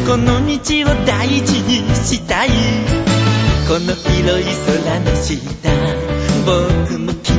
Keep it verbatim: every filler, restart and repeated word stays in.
この道を大事にしたい。この広い空の下、僕も君